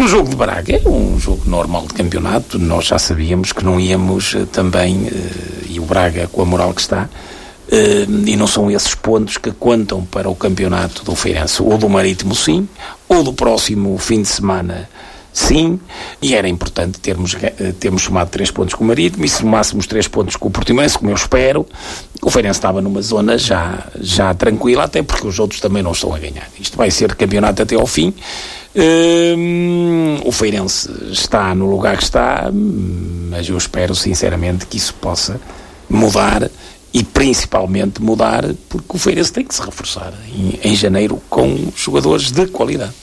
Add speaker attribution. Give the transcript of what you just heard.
Speaker 1: O jogo de Braga é um jogo normal de campeonato. Nós já sabíamos que não íamos também, e o Braga com a moral que está, e não são esses pontos que contam para o campeonato do Feirense. Ou do Marítimo sim, ou do próximo fim de semana sim, e era importante termos somado 3 pontos com o Marítimo, e se somássemos 3 pontos com o Portimonense, como eu espero, o Feirense estava numa zona já tranquila, até porque os outros também não estão a ganhar. Isto vai ser campeonato até ao fim. O Feirense está no lugar que está, mas eu espero sinceramente que isso possa mudar, e principalmente mudar porque o Feirense tem que se reforçar em janeiro com jogadores de qualidade.